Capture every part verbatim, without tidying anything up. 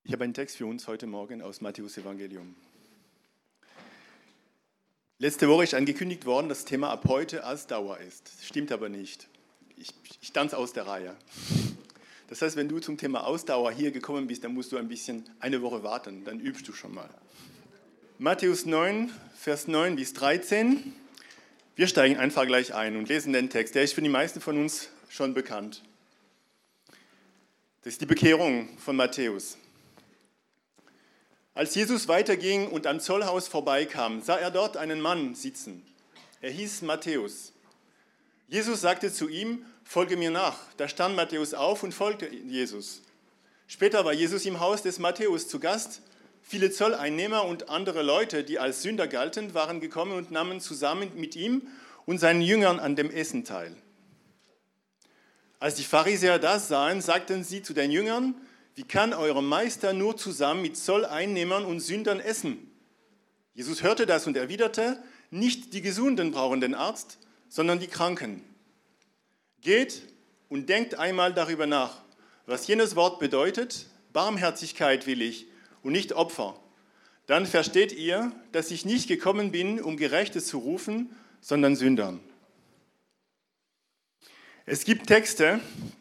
Ich habe einen Text für uns heute Morgen aus Matthäus Evangelium. Letzte Woche ist angekündigt worden, dass das Thema ab heute Ausdauer ist. Stimmt aber nicht. Ich, ich tanze aus der Reihe. Das heißt, wenn du zum Thema Ausdauer hier gekommen bist, dann musst du ein bisschen eine Woche warten, dann übst du schon mal. Matthäus neun, Vers neun bis dreizehn. Wir steigen einfach gleich ein und lesen den Text. Der ist für die meisten von uns schon bekannt. Das ist die Bekehrung von Matthäus. Als Jesus weiterging und am Zollhaus vorbeikam, sah er dort einen Mann sitzen. Er hieß Matthäus. Jesus sagte zu ihm, folge mir nach. Da stand Matthäus auf und folgte Jesus. Später war Jesus im Haus des Matthäus zu Gast. Viele Zolleinnehmer und andere Leute, die als Sünder galten, waren gekommen und nahmen zusammen mit ihm und seinen Jüngern an dem Essen teil. Als die Pharisäer das sahen, sagten sie zu den Jüngern, wie kann euer Meister nur zusammen mit Zolleinnehmern und Sündern essen? Jesus hörte das und erwiderte, nicht die Gesunden brauchen den Arzt, sondern die Kranken. Geht und denkt einmal darüber nach, was jenes Wort bedeutet, Barmherzigkeit will ich und nicht Opfer. Dann versteht ihr, dass ich nicht gekommen bin, um Gerechte zu rufen, sondern Sündern. Es gibt Texte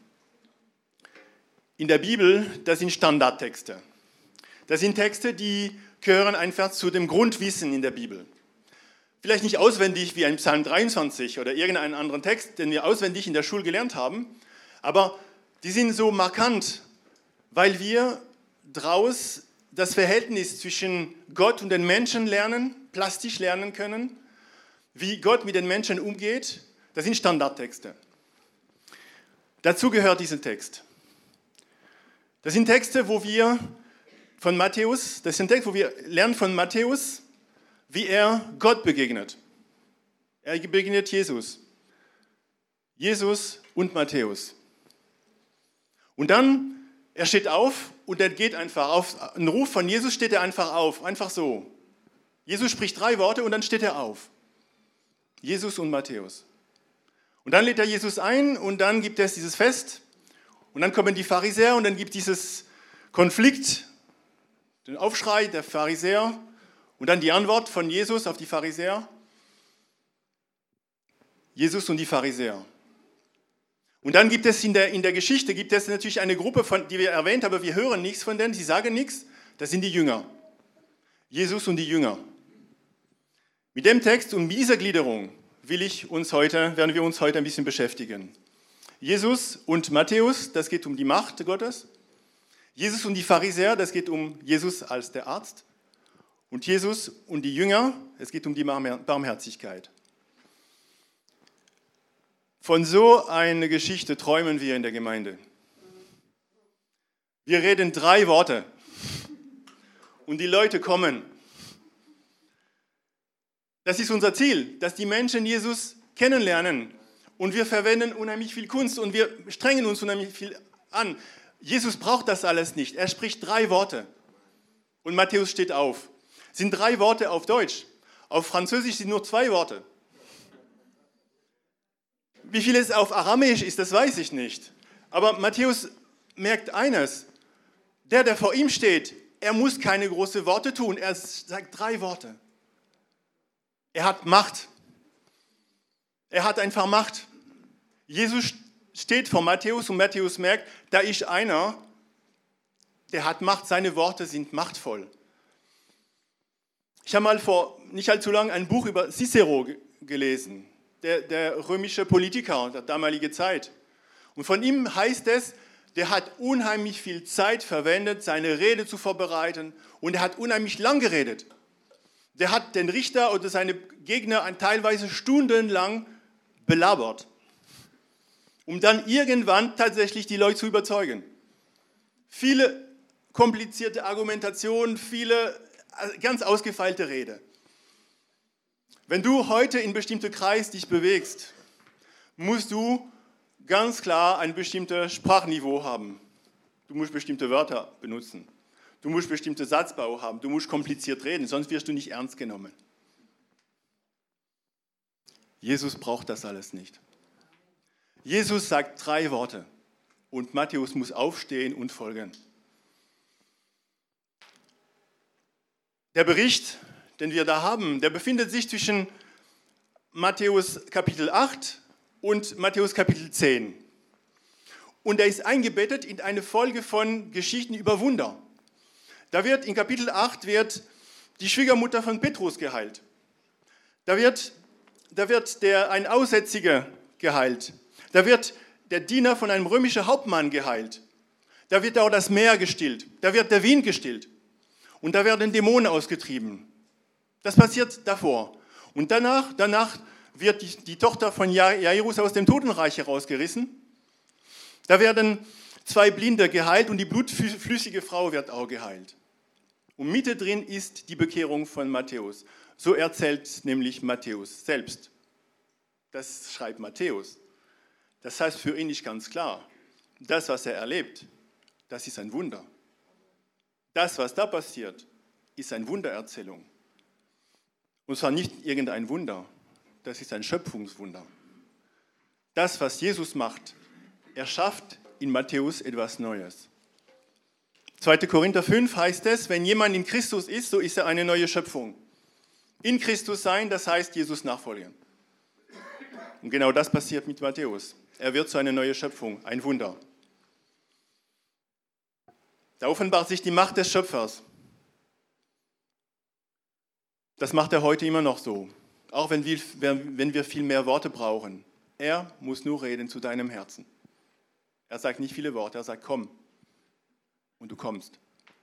in der Bibel, das sind Standardtexte. Das sind Texte, die gehören einfach zu dem Grundwissen in der Bibel. Vielleicht nicht auswendig wie ein Psalm dreiundzwanzig oder irgendeinen anderen Text, den wir auswendig in der Schule gelernt haben, aber die sind so markant, weil wir daraus das Verhältnis zwischen Gott und den Menschen lernen, plastisch lernen können, wie Gott mit den Menschen umgeht. Das sind Standardtexte. Dazu gehört dieser Text. Das sind Texte, wo wir von Matthäus, das sind Texte, wo wir lernen von Matthäus, wie er Gott begegnet. Er begegnet Jesus. Jesus und Matthäus. Und dann, er steht auf und er geht einfach auf. Ein Ruf von Jesus steht er einfach auf, einfach so. Jesus spricht drei Worte und dann steht er auf. Jesus und Matthäus. Und dann lädt er Jesus ein und dann gibt es dieses Fest. Und dann kommen die Pharisäer und dann gibt es dieses Konflikt, den Aufschrei der Pharisäer und dann die Antwort von Jesus auf die Pharisäer. Jesus und die Pharisäer. Und dann gibt es in der, in der Geschichte, gibt es natürlich eine Gruppe, von, die wir erwähnt haben, aber wir hören nichts von denen, sie sagen nichts, das sind die Jünger. Jesus und die Jünger. Mit dem Text und mit dieser Gliederung will ich uns heute, werden wir uns heute ein bisschen beschäftigen. Jesus und Matthäus, das geht um die Macht Gottes. Jesus und die Pharisäer, das geht um Jesus als der Arzt. Und Jesus und die Jünger, es geht um die Barmherzigkeit. Von so einer Geschichte träumen wir in der Gemeinde. Wir reden drei Worte und die Leute kommen. Das ist unser Ziel, dass die Menschen Jesus kennenlernen. Und wir verwenden unheimlich viel Kunst und wir strengen uns unheimlich viel an. Jesus braucht das alles nicht. Er spricht drei Worte. Und Matthäus steht auf. Es sind drei Worte auf Deutsch. Auf Französisch sind nur zwei Worte. Wie viel es auf Aramäisch ist, das weiß ich nicht. Aber Matthäus merkt eines. Der, der vor ihm steht, er muss keine großen Worte tun. Er sagt drei Worte. Er hat Macht. Er hat einfach Macht. Jesus steht vor Matthäus und Matthäus merkt, da ist einer, der hat Macht, seine Worte sind machtvoll. Ich habe mal vor nicht allzu lang ein Buch über Cicero gelesen, der, der römische Politiker der damaligen Zeit. Und von ihm heißt es, der hat unheimlich viel Zeit verwendet, seine Rede zu vorbereiten und er hat unheimlich lang geredet. Der hat den Richter oder seine Gegner teilweise stundenlang belabert, um dann irgendwann tatsächlich die Leute zu überzeugen. Viele komplizierte Argumentationen, viele ganz ausgefeilte Rede. Wenn du heute in bestimmte Kreis dich bewegst, musst du ganz klar ein bestimmtes Sprachniveau haben. Du musst bestimmte Wörter benutzen. Du musst bestimmte Satzbau haben. Du musst kompliziert reden, sonst wirst du nicht ernst genommen. Jesus braucht das alles nicht. Jesus sagt drei Worte und Matthäus muss aufstehen und folgen. Der Bericht, den wir da haben, der befindet sich zwischen Matthäus Kapitel acht und Matthäus Kapitel zehn. Und er ist eingebettet in eine Folge von Geschichten über Wunder. Da wird in Kapitel acht wird die Schwiegermutter von Petrus geheilt. Da wird, da wird der, ein Aussätziger geheilt. Da wird der Diener von einem römischen Hauptmann geheilt. Da wird auch das Meer gestillt. Da wird der Wind gestillt. Und da werden Dämonen ausgetrieben. Das passiert davor. Und danach, danach wird die, die Tochter von Jairus aus dem Totenreich herausgerissen. Da werden zwei Blinde geheilt und die blutflüssige Frau wird auch geheilt. Und mittendrin ist die Bekehrung von Matthäus. So erzählt nämlich Matthäus selbst. Das schreibt Matthäus. Das heißt für ihn nicht ganz klar, das, was er erlebt, das ist ein Wunder. Das, was da passiert, ist eine Wundererzählung. Und zwar nicht irgendein Wunder, das ist ein Schöpfungswunder. Das, was Jesus macht, er schafft in Matthäus etwas Neues. zweiter Korinther fünf heißt es, wenn jemand in Christus ist, so ist er eine neue Schöpfung. In Christus sein, das heißt Jesus nachfolgen. Und genau das passiert mit Matthäus. Er wird zu einer neuen Schöpfung, ein Wunder. Da offenbart sich die Macht des Schöpfers. Das macht er heute immer noch so, auch wenn wir, wenn wir viel mehr Worte brauchen. Er muss nur reden zu deinem Herzen. Er sagt nicht viele Worte, er sagt, komm. Und du kommst.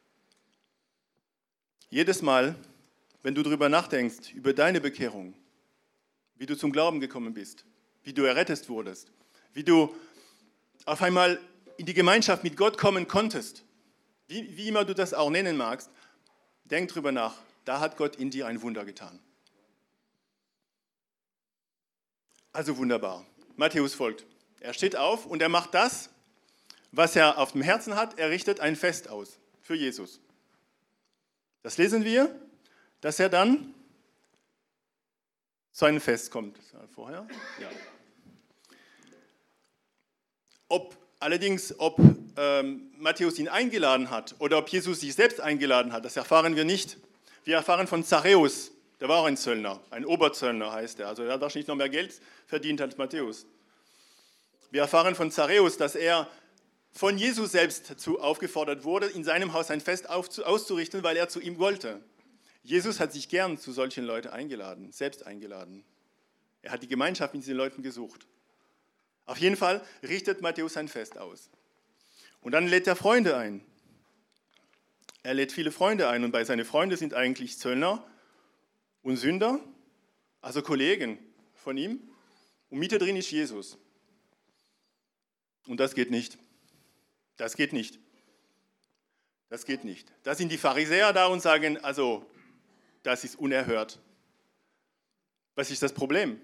Jedes Mal, wenn du darüber nachdenkst, über deine Bekehrung, wie du zum Glauben gekommen bist, wie du errettet wurdest, wie du auf einmal in die Gemeinschaft mit Gott kommen konntest, wie, wie immer du das auch nennen magst, denk drüber nach, da hat Gott in dir ein Wunder getan. Also wunderbar. Matthäus folgt. Er steht auf und er macht das, was er auf dem Herzen hat. Er richtet ein Fest aus für Jesus. Das lesen wir, dass er dann zu einem Fest kommt. Vorher? Ja. Ob allerdings, ob ähm, Matthäus ihn eingeladen hat oder ob Jesus sich selbst eingeladen hat, das erfahren wir nicht. Wir erfahren von Zachäus, der war auch ein Zöllner, ein Oberzöllner heißt er. Also er hat wahrscheinlich noch mehr Geld verdient als Matthäus. Wir erfahren von Zachäus, dass er von Jesus selbst dazu aufgefordert wurde, in seinem Haus ein Fest auszurichten, weil er zu ihm wollte. Jesus hat sich gern zu solchen Leuten eingeladen, selbst eingeladen. Er hat die Gemeinschaft mit diesen Leuten gesucht. Auf jeden Fall richtet Matthäus ein Fest aus. Und dann lädt er Freunde ein. Er lädt viele Freunde ein und bei seinen Freunden sind eigentlich Zöllner und Sünder, also Kollegen von ihm. Und mittendrin ist Jesus. Und das geht nicht. Das geht nicht. Das geht nicht. Da sind die Pharisäer da und sagen, also, das ist unerhört. Was ist das Problem?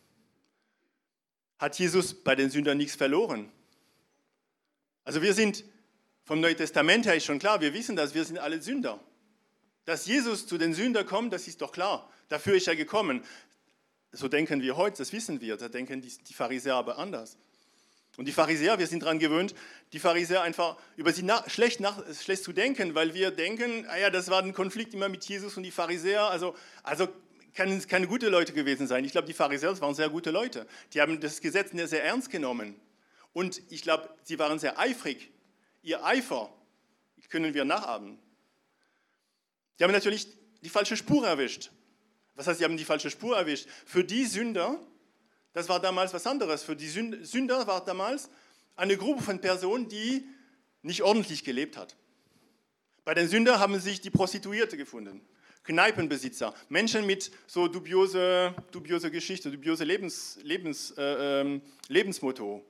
Hat Jesus bei den Sündern nichts verloren? Also wir sind, vom Neuen Testament her ist schon klar, wir wissen das, wir sind alle Sünder. Dass Jesus zu den Sündern kommt, das ist doch klar. Dafür ist er gekommen. So denken wir heute, das wissen wir. Da denken die, die Pharisäer aber anders. Und die Pharisäer, wir sind daran gewöhnt, die Pharisäer einfach über sie nach, schlecht, nach, schlecht zu denken, weil wir denken, ah ja, das war ein Konflikt immer mit Jesus und die Pharisäer, also, also können es keine guten Leute gewesen sein. Ich glaube, die Pharisäer, das waren sehr gute Leute. Die haben das Gesetz sehr ernst genommen. Und ich glaube, sie waren sehr eifrig. Ihr Eifer können wir nachahmen. Die haben natürlich die falsche Spur erwischt. Was heißt, sie haben die falsche Spur erwischt? Für die Sünder, das war damals was anderes. Für die Sünder war damals eine Gruppe von Personen, die nicht ordentlich gelebt hat. Bei den Sündern haben sich die Prostituierte gefunden, Kneipenbesitzer, Menschen mit so dubiose, dubiose Geschichte, dubiose Lebens, Lebens, äh, äh, Lebensmotto.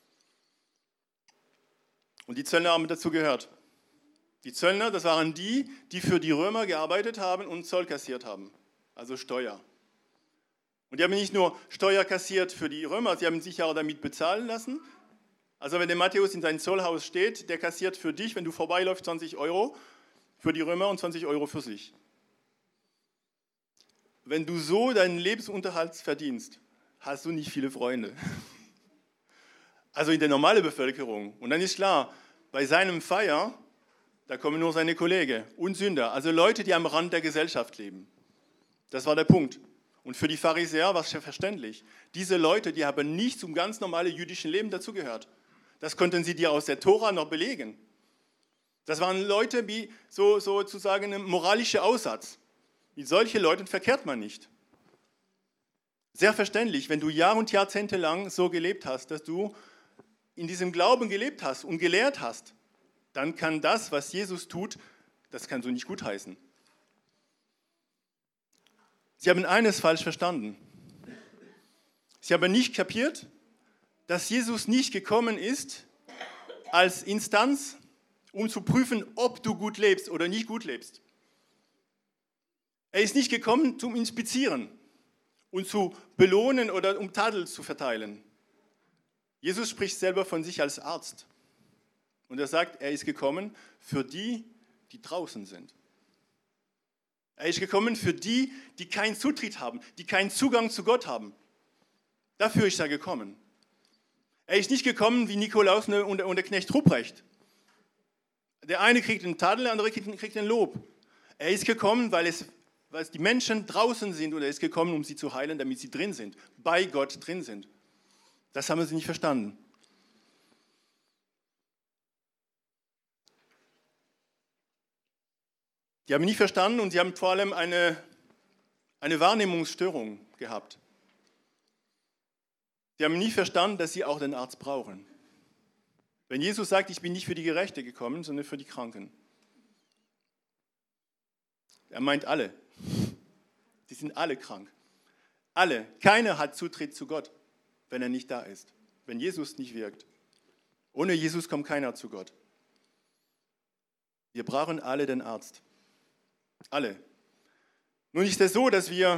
Und die Zöllner haben dazu gehört. Die Zöllner, das waren die, die für die Römer gearbeitet haben und Zoll kassiert haben, also Steuer. Und die haben nicht nur Steuer kassiert für die Römer, sie haben sich auch damit bezahlen lassen. Also wenn der Matthäus in seinem Zollhaus steht, der kassiert für dich, wenn du vorbeiläufst, zwanzig Euro für die Römer und zwanzig Euro für sich. Wenn du so deinen Lebensunterhalt verdienst, hast du nicht viele Freunde. Also in der normalen Bevölkerung. Und dann ist klar, bei seinem Feier, Da kommen nur seine Kollegen und Sünder, also Leute, die am Rand der Gesellschaft leben. Das war der Punkt. Und für die Pharisäer war es ja verständlich. Diese Leute, die haben nicht zum ganz normalen jüdischen Leben dazugehört. Das konnten sie dir aus der Tora noch belegen. Das waren Leute wie so, sozusagen ein moralischer Aussatz. Mit solchen Leuten verkehrt man nicht. Sehr verständlich, wenn du Jahr und Jahrzehnte lang so gelebt hast, dass du in diesem Glauben gelebt hast und gelehrt hast, dann kann das, was Jesus tut, das kannst du nicht gutheißen. Sie haben eines falsch verstanden. Sie haben nicht kapiert, dass Jesus nicht gekommen ist als Instanz, um zu prüfen, ob du gut lebst oder nicht gut lebst. Er ist nicht gekommen, zum Inspizieren und zu belohnen oder um Tadel zu verteilen. Jesus spricht selber von sich als Arzt. Und er sagt, er ist gekommen für die, die draußen sind. Er ist gekommen für die, die keinen Zutritt haben, die keinen Zugang zu Gott haben. Dafür ist er gekommen. Er ist nicht gekommen wie Nikolaus und der Knecht Ruprecht. Der eine kriegt einen Tadel, der andere kriegt ein Lob. Er ist gekommen, weil es, weil es die Menschen draußen sind, und er ist gekommen, um sie zu heilen, damit sie drin sind, bei Gott drin sind. Das haben sie nicht verstanden. Die haben nie verstanden und sie haben vor allem eine, eine Wahrnehmungsstörung gehabt. Sie haben nie verstanden, dass sie auch den Arzt brauchen. Wenn Jesus sagt, ich bin nicht für die Gerechte gekommen, sondern für die Kranken. Er meint alle. Die sind alle krank. Alle. Keiner hat Zutritt zu Gott, wenn er nicht da ist. Wenn Jesus nicht wirkt. Ohne Jesus kommt keiner zu Gott. Wir brauchen alle den Arzt. Alle. Nun ist es so, dass wir,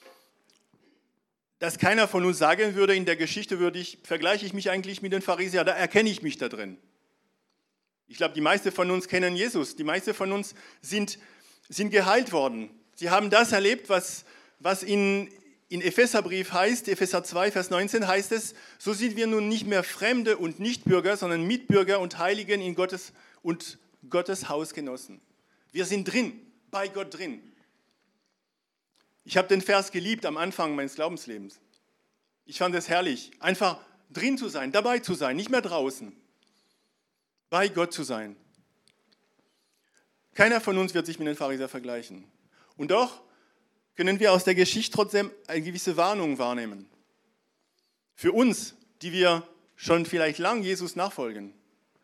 dass keiner von uns sagen würde, in der Geschichte würde ich, vergleiche ich mich eigentlich mit den Pharisäern, da erkenne ich mich da drin. Ich glaube, die meisten von uns kennen Jesus, die meisten von uns sind, sind geheilt worden. Sie haben das erlebt, was, was in, in Epheserbrief heißt, Epheser zwei, Vers neunzehn heißt es, so sind wir nun nicht mehr Fremde und Nichtbürger, sondern Mitbürger und Heiligen in Gottes und Gottes Hausgenossen. Wir sind drin. Bei Gott drin. Ich habe den Vers geliebt am Anfang meines Glaubenslebens. Ich fand es herrlich, einfach drin zu sein, dabei zu sein, nicht mehr draußen. Bei Gott zu sein. Keiner von uns wird sich mit den Pharisäern vergleichen. Und doch können wir aus der Geschichte trotzdem eine gewisse Warnung wahrnehmen. Für uns, die wir schon vielleicht lang Jesus nachfolgen.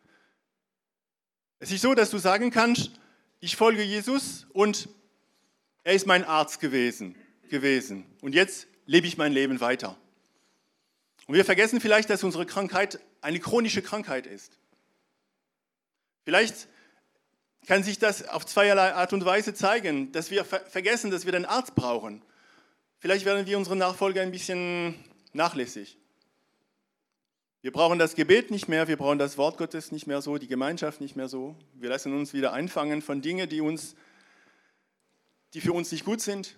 Es ist so, dass du sagen kannst, ich folge Jesus und er ist mein Arzt gewesen, gewesen. Und jetzt lebe ich mein Leben weiter. Und wir vergessen vielleicht, dass unsere Krankheit eine chronische Krankheit ist. Vielleicht kann sich das auf zweierlei Art und Weise zeigen, dass wir ver- vergessen, dass wir den Arzt brauchen. Vielleicht werden wir unsere Nachfolger ein bisschen nachlässig. Wir brauchen das Gebet nicht mehr, wir brauchen das Wort Gottes nicht mehr so, die Gemeinschaft nicht mehr so. Wir lassen uns wieder einfangen von Dingen, die, uns, die für uns nicht gut sind.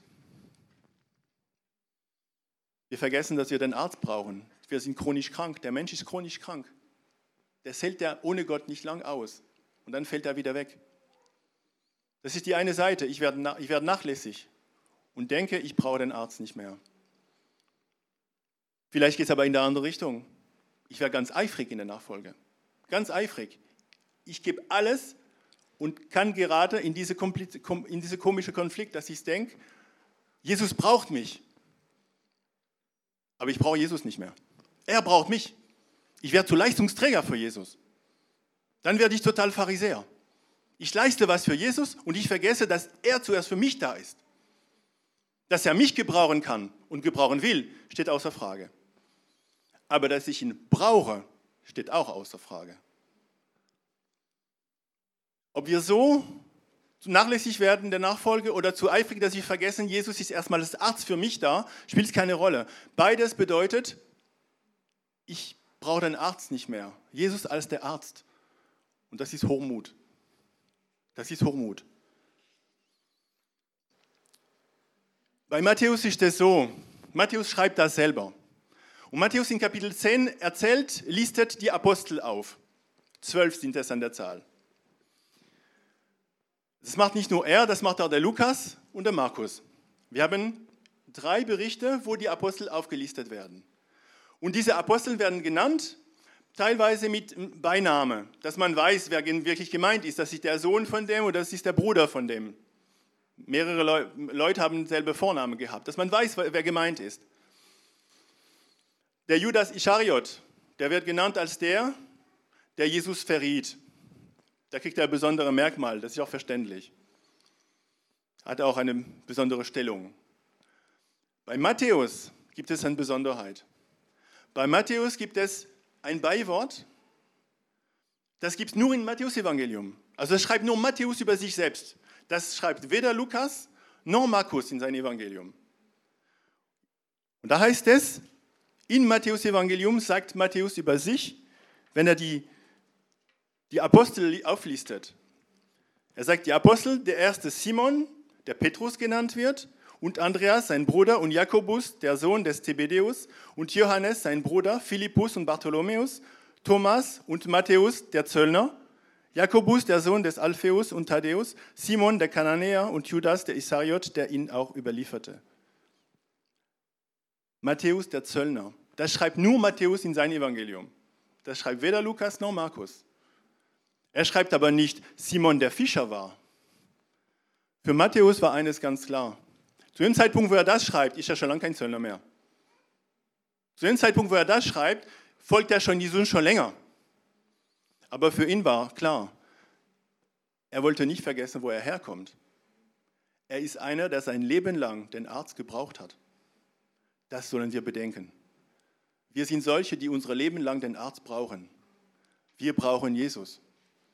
Wir vergessen, dass wir den Arzt brauchen. Wir sind chronisch krank. Der Mensch ist chronisch krank. Das hält er ohne Gott nicht lang aus. Und dann fällt er wieder weg. Das ist die eine Seite. Ich werde, ich werde nachlässig und denke, ich brauche den Arzt nicht mehr. Vielleicht geht es aber in der andere Richtung. Ich werde ganz eifrig in der Nachfolge. Ganz eifrig. Ich gebe alles und kann gerade in diese, in diese komische Konflikt, dass ich denke, Jesus braucht mich. Aber ich brauche Jesus nicht mehr. Er braucht mich. Ich werde zu Leistungsträger für Jesus. Dann werde ich total Pharisäer. Ich leiste was für Jesus und ich vergesse, dass er zuerst für mich da ist. Dass er mich gebrauchen kann und gebrauchen will, steht außer Frage. Aber dass ich ihn brauche, steht auch außer Frage. Ob wir so nachlässig werden in der Nachfolge oder zu eifrig, dass wir vergessen, Jesus ist erstmal als Arzt für mich da, spielt keine Rolle. Beides bedeutet, ich brauche den Arzt nicht mehr. Jesus als der Arzt. Und das ist Hochmut. Das ist Hochmut. Bei Matthäus ist es so, Matthäus schreibt das selber. Und Matthäus in Kapitel zehn erzählt, listet die Apostel auf. Zwölf sind es an der Zahl. Das macht nicht nur er, das macht auch der Lukas und der Markus. Wir haben drei Berichte, wo die Apostel aufgelistet werden. Und diese Apostel werden genannt, teilweise mit Beiname, dass man weiß, wer wirklich gemeint ist. Das ist der Sohn von dem oder das ist der Bruder von dem. Mehrere Leu- Leute haben selbe Vornamen gehabt, dass man weiß, wer gemeint ist. Der Judas Ischariot, der wird genannt als der, der Jesus verriet. Da kriegt er ein besonderes Merkmal, das ist auch verständlich. Hat auch eine besondere Stellung. Bei Matthäus gibt es eine Besonderheit. Bei Matthäus gibt es ein Beiwort, das gibt es nur im Matthäus-Evangelium. Also das schreibt nur Matthäus über sich selbst. Das schreibt weder Lukas noch Markus in sein Evangelium. Und da heißt es, in Matthäus-Evangelium sagt Matthäus über sich, wenn er die die Apostel auflistet. Er sagt, die Apostel, der erste Simon, der Petrus genannt wird, und Andreas, sein Bruder, und Jakobus, der Sohn des Zebedäus, und Johannes, sein Bruder, Philippus und Bartholomäus, Thomas und Matthäus, der Zöllner, Jakobus, der Sohn des Alpheus und Thaddäus, Simon, der Kananäer, und Judas, der Ischariot, der ihn auch überlieferte. Matthäus, der Zöllner. Das schreibt nur Matthäus in sein Evangelium. Das schreibt weder Lukas noch Markus. Er schreibt aber nicht, Simon der Fischer war. Für Matthäus war eines ganz klar. Zu dem Zeitpunkt, wo er das schreibt, ist er schon lange kein Zöllner mehr. Zu dem Zeitpunkt, wo er das schreibt, folgt er schon Jesus schon länger. Aber für ihn war klar, er wollte nicht vergessen, wo er herkommt. Er ist einer, der sein Leben lang den Arzt gebraucht hat. Das sollen wir bedenken. Wir sind solche, die unser Leben lang den Arzt brauchen. Wir brauchen Jesus.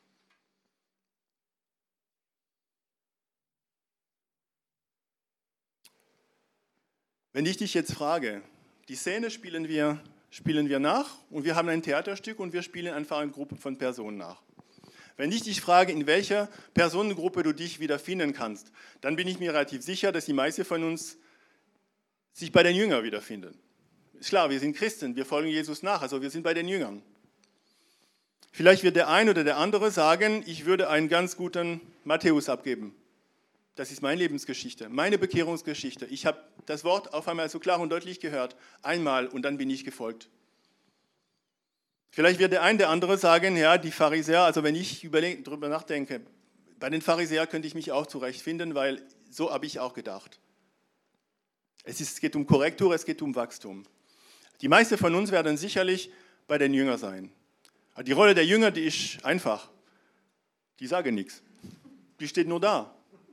Wenn ich dich jetzt frage, die Szene spielen wir, spielen wir nach und wir haben ein Theaterstück und wir spielen einfach eine Gruppe von Personen nach. Wenn ich dich frage, in welcher Personengruppe du dich wiederfinden kannst, dann bin ich mir relativ sicher, dass die meisten von uns sich bei den Jüngern wiederfinden. Ist klar, wir sind Christen, wir folgen Jesus nach, also wir sind bei den Jüngern. Vielleicht wird der eine oder der andere sagen, ich würde einen ganz guten Matthäus abgeben. Das ist meine Lebensgeschichte, meine Bekehrungsgeschichte. Ich habe das Wort auf einmal so klar und deutlich gehört, einmal und dann bin ich gefolgt. Vielleicht wird der eine oder andere sagen, ja, die Pharisäer, also wenn ich überleg, darüber nachdenke, bei den Pharisäern könnte ich mich auch zurechtfinden, weil so habe ich auch gedacht. Es, ist, es geht um Korrektur, es geht um Wachstum. Die meisten von uns werden sicherlich bei den Jüngern sein. Die Rolle der Jünger, die ist einfach. Die sagen nichts. Die steht nur da.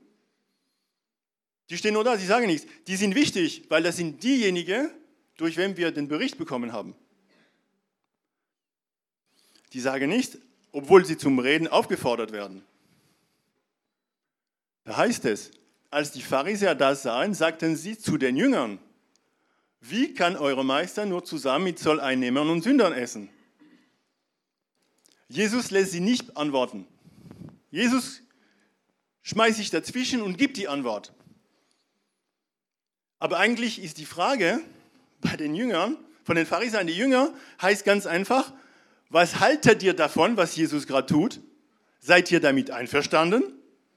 Die stehen nur da, sie sagen nichts. Die sind wichtig, weil das sind diejenigen, durch wen wir den Bericht bekommen haben. Die sagen nichts, obwohl sie zum Reden aufgefordert werden. Da heißt es, als die Pharisäer das sahen, sagten sie zu den Jüngern, wie kann eure Meister nur zusammen mit Zolleinnehmern und Sündern essen? Jesus lässt sie nicht antworten. Jesus schmeißt sich dazwischen und gibt die Antwort. Aber eigentlich ist die Frage bei den Jüngern, von den Pharisäern, die Jünger, heißt ganz einfach, was haltet ihr davon, was Jesus gerade tut? Seid ihr damit einverstanden?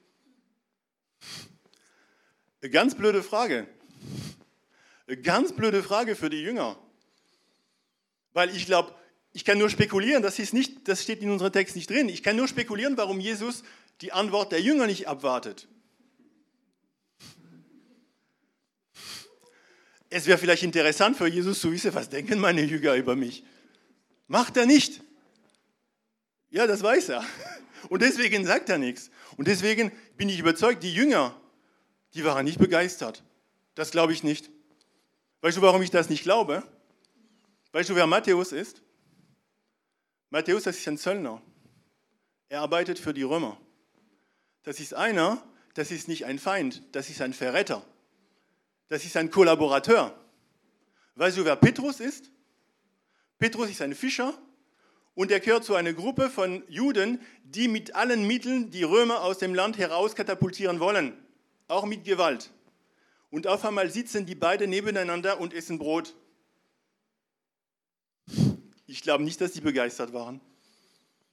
Eine ganz blöde Frage. Eine ganz blöde Frage für die Jünger. Weil ich glaube, ich kann nur spekulieren, das, ist nicht, das steht in unserem Text nicht drin, ich kann nur spekulieren, warum Jesus die Antwort der Jünger nicht abwartet. Es wäre vielleicht interessant für Jesus zu wissen, was denken meine Jünger über mich. Macht er nicht. Ja, das weiß er. Und deswegen sagt er nichts. Und deswegen bin ich überzeugt, die Jünger, die waren nicht begeistert. Das glaube ich nicht. Weißt du, warum ich das nicht glaube? Weißt du, wer Matthäus ist? Matthäus, das ist ein Zöllner. Er arbeitet für die Römer. Das ist einer, das ist nicht ein Feind, das ist ein Verräter. Das ist ein Kollaborateur. Weißt du, wer Petrus ist? Petrus ist ein Fischer und er gehört zu einer Gruppe von Juden, die mit allen Mitteln die Römer aus dem Land herauskatapultieren wollen, auch mit Gewalt. Und auf einmal sitzen die beiden nebeneinander und essen Brot. Ich glaube nicht, dass sie begeistert waren.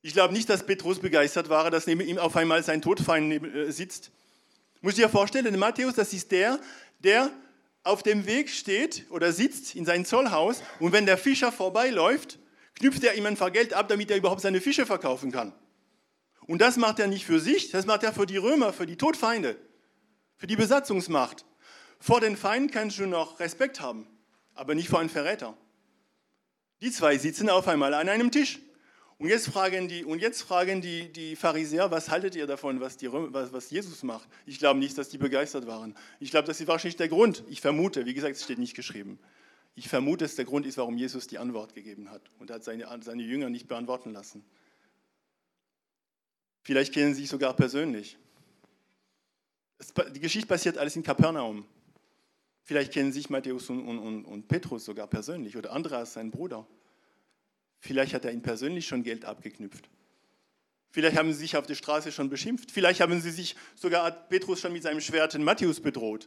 Ich glaube nicht, dass Petrus begeistert war, dass neben ihm auf einmal sein Todfeind sitzt. Muss ich dir vorstellen, Matthäus, das ist der, der auf dem Weg steht oder sitzt in seinem Zollhaus und wenn der Fischer vorbeiläuft, knüpft er ihm ein paar Geld ab, damit er überhaupt seine Fische verkaufen kann. Und das macht er nicht für sich, das macht er für die Römer, für die Todfeinde, für die Besatzungsmacht. Vor den Feinden kannst du noch Respekt haben, aber nicht vor einem Verräter. Die zwei sitzen auf einmal an einem Tisch. Und jetzt fragen die, und jetzt fragen die, die Pharisäer, was haltet ihr davon, was, die, was, was Jesus macht? Ich glaube nicht, dass die begeistert waren. Ich glaube, das ist wahrscheinlich der Grund. Ich vermute, wie gesagt, es steht nicht geschrieben. Ich vermute, dass der Grund ist, warum Jesus die Antwort gegeben hat und hat seine, seine Jünger nicht beantworten lassen. Vielleicht kennen sie sich sogar persönlich. Es, die Geschichte passiert alles in Kapernaum. Vielleicht kennen sich Matthäus und, und, und Petrus sogar persönlich oder Andreas, sein Bruder. Vielleicht hat er ihn persönlich schon Geld abgeknüpft. Vielleicht haben sie sich auf der Straße schon beschimpft. Vielleicht haben sie sich sogar, hat Petrus schon mit seinem Schwert den Matthäus bedroht.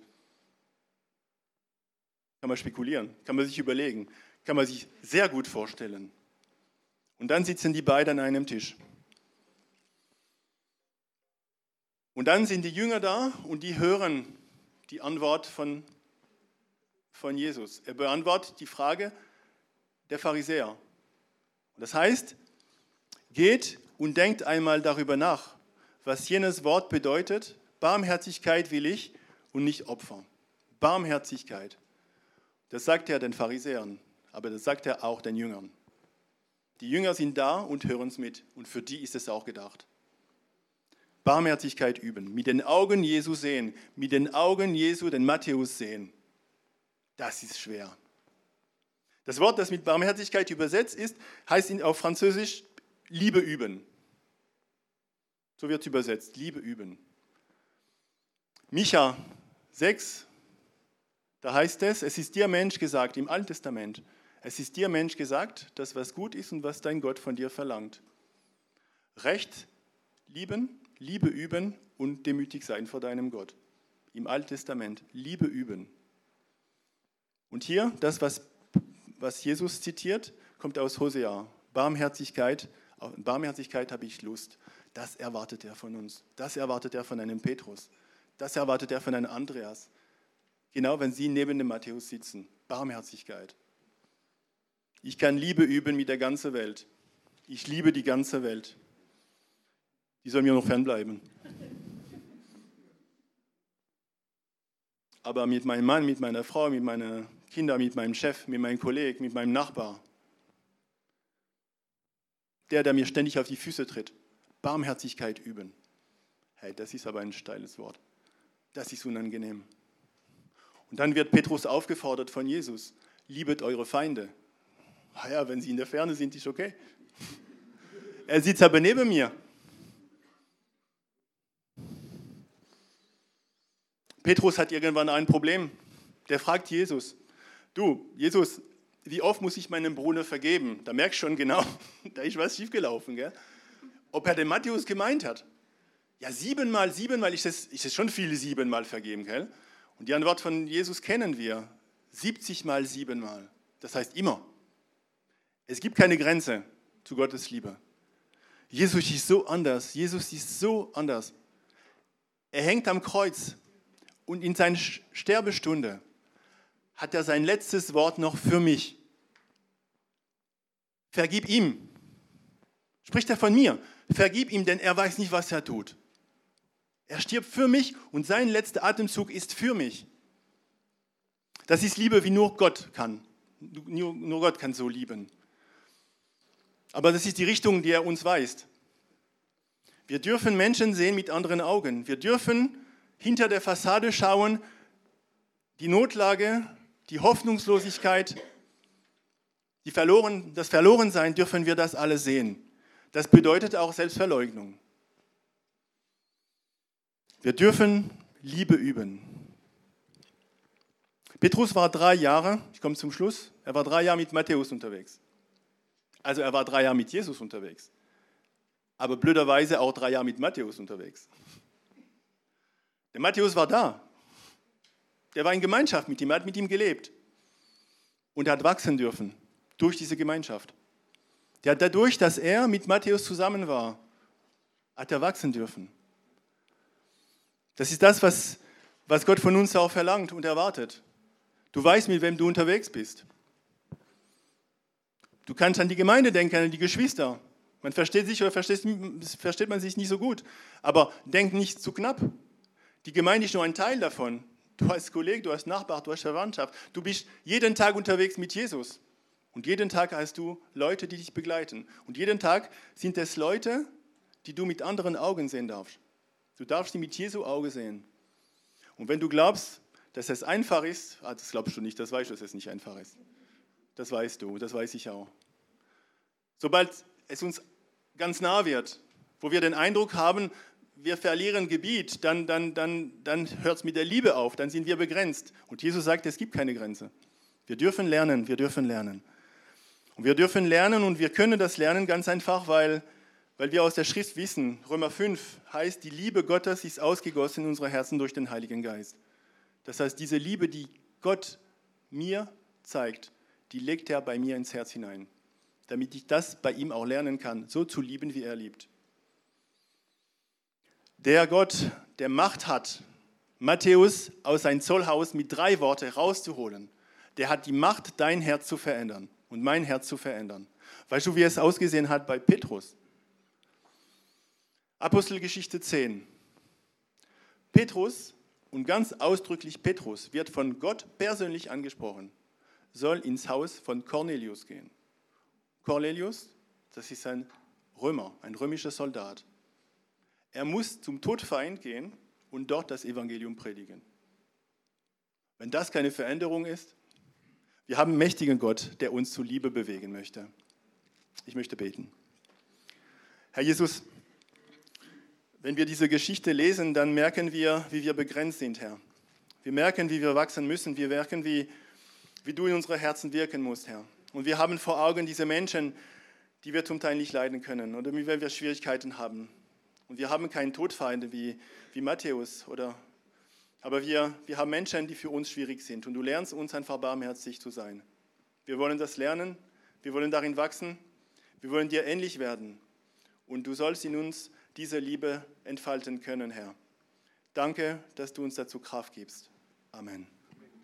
Kann man spekulieren, kann man sich überlegen, kann man sich sehr gut vorstellen. Und dann sitzen die beiden an einem Tisch. Und dann sind die Jünger da und die hören die Antwort von, von Jesus. Er beantwortet die Frage der Pharisäer. Das heißt, geht und denkt einmal darüber nach, was jenes Wort bedeutet. Barmherzigkeit will ich und nicht Opfer. Barmherzigkeit. Das sagt er den Pharisäern, aber das sagt er auch den Jüngern. Die Jünger sind da und hören es mit und für die ist es auch gedacht. Barmherzigkeit üben, mit den Augen Jesu sehen, mit den Augen Jesu den Matthäus sehen. Das ist schwer. Das Wort, das mit Barmherzigkeit übersetzt ist, heißt auf Französisch Liebe üben. So wird es übersetzt, Liebe üben. Micha sechs, da heißt es, es ist dir Mensch gesagt, im Alten Testament, es ist dir Mensch gesagt, dass was gut ist und was dein Gott von dir verlangt. Recht lieben, Liebe üben und demütig sein vor deinem Gott. Im Alten Testament, Liebe üben. Und hier, das, was Was Jesus zitiert, kommt aus Hosea. Barmherzigkeit, Barmherzigkeit habe ich Lust. Das erwartet er von uns. Das erwartet er von einem Petrus. Das erwartet er von einem Andreas. Genau, wenn sie neben dem Matthäus sitzen. Barmherzigkeit. Ich kann Liebe üben mit der ganzen Welt. Ich liebe die ganze Welt. Die soll mir noch fernbleiben. Aber mit meinem Mann, mit meiner Frau, mit meinen Kindern, mit meinem Chef, mit meinem Kollegen, mit meinem Nachbar. Der, der mir ständig auf die Füße tritt. Barmherzigkeit üben. Hey, das ist aber ein steiles Wort. Das ist unangenehm. Und dann wird Petrus aufgefordert von Jesus, liebet eure Feinde. Ah ja, wenn sie in der Ferne sind, ist okay. Er sitzt aber neben mir. Petrus hat irgendwann ein Problem. Der fragt Jesus, du, Jesus, wie oft muss ich meinem Bruder vergeben? Da merkst du schon genau, da ist was schiefgelaufen. Gell? Ob er den Matthäus gemeint hat. Ja, siebenmal, siebenmal, ist das, ist das schon viel siebenmal vergeben. Gell? Und die Antwort von Jesus kennen wir. siebzigmal siebenmal. Das heißt immer. Es gibt keine Grenze zu Gottes Liebe. Jesus ist so anders. Jesus ist so anders. Er hängt am Kreuz. Und in seiner Sterbestunde hat er sein letztes Wort noch für mich. Vergib ihm. Spricht er von mir. Vergib ihm, denn er weiß nicht, was er tut. Er stirbt für mich und sein letzter Atemzug ist für mich. Das ist Liebe, wie nur Gott kann. Nur, nur Gott kann so lieben. Aber das ist die Richtung, die er uns weist. Wir dürfen Menschen sehen mit anderen Augen. Wir dürfen hinter der Fassade schauen, die Notlage, die Hoffnungslosigkeit, die Verloren, das Verlorensein, dürfen wir das alle sehen. Das bedeutet auch Selbstverleugnung. Wir dürfen Liebe üben. Petrus war drei Jahre, ich komme zum Schluss, er war drei Jahre mit Matthäus unterwegs. Also er war drei Jahre mit Jesus unterwegs. Aber blöderweise auch drei Jahre mit Matthäus unterwegs. Der Matthäus war da. Der war in Gemeinschaft mit ihm, er hat mit ihm gelebt. Und er hat wachsen dürfen durch diese Gemeinschaft. Der hat dadurch, dass er mit Matthäus zusammen war, hat er wachsen dürfen. Das ist das, was, was Gott von uns auch verlangt und erwartet. Du weißt, mit wem du unterwegs bist. Du kannst an die Gemeinde denken, an die Geschwister. Man versteht sich oder versteht, versteht man sich nicht so gut. Aber denk nicht zu knapp. Die Gemeinde ist nur ein Teil davon. Du hast Kollegen, du hast Nachbar, du hast Verwandtschaft. Du bist jeden Tag unterwegs mit Jesus. Und jeden Tag hast du Leute, die dich begleiten. Und jeden Tag sind es Leute, die du mit anderen Augen sehen darfst. Du darfst sie mit Jesu Auge sehen. Und wenn du glaubst, dass es einfach ist, ah, das glaubst du nicht, das weißt du, dass es nicht einfach ist. Das weißt du, das weiß ich auch. Sobald es uns ganz nah wird, wo wir den Eindruck haben, wir verlieren Gebiet, dann, dann, dann, dann hört es mit der Liebe auf, dann sind wir begrenzt. Und Jesus sagt, es gibt keine Grenze. Wir dürfen lernen, wir dürfen lernen. Und wir dürfen lernen und wir können das lernen ganz einfach, weil, weil wir aus der Schrift wissen, Römer fünf heißt, die Liebe Gottes ist ausgegossen in unsere Herzen durch den Heiligen Geist. Das heißt, diese Liebe, die Gott mir zeigt, die legt er bei mir ins Herz hinein, damit ich das bei ihm auch lernen kann, so zu lieben, wie er liebt. Der Gott, der Macht hat, Matthäus aus seinem Zollhaus mit drei Worten rauszuholen, der hat die Macht, dein Herz zu verändern und mein Herz zu verändern. Weißt du, wie es ausgesehen hat bei Petrus? Apostelgeschichte zehn. Petrus, und ganz ausdrücklich Petrus, wird von Gott persönlich angesprochen, soll ins Haus von Cornelius gehen. Cornelius, das ist ein Römer, ein römischer Soldat. Er muss zum Todfeind gehen und dort das Evangelium predigen. Wenn das keine Veränderung ist, wir haben einen mächtigen Gott, der uns zu Liebe bewegen möchte. Ich möchte beten. Herr Jesus, wenn wir diese Geschichte lesen, dann merken wir, wie wir begrenzt sind, Herr. Wir merken, wie wir wachsen müssen. Wir merken, wie, wie du in unsere Herzen wirken musst, Herr. Und wir haben vor Augen diese Menschen, die wir zum Teil nicht leiden können oder wie wir Schwierigkeiten haben. Und wir haben keinen Todfeinde wie, wie Matthäus, oder, aber wir, wir haben Menschen, die für uns schwierig sind. Und du lernst uns einfach barmherzig zu sein. Wir wollen das lernen, wir wollen darin wachsen, wir wollen dir ähnlich werden. Und du sollst in uns diese Liebe entfalten können, Herr. Danke, dass du uns dazu Kraft gibst. Amen.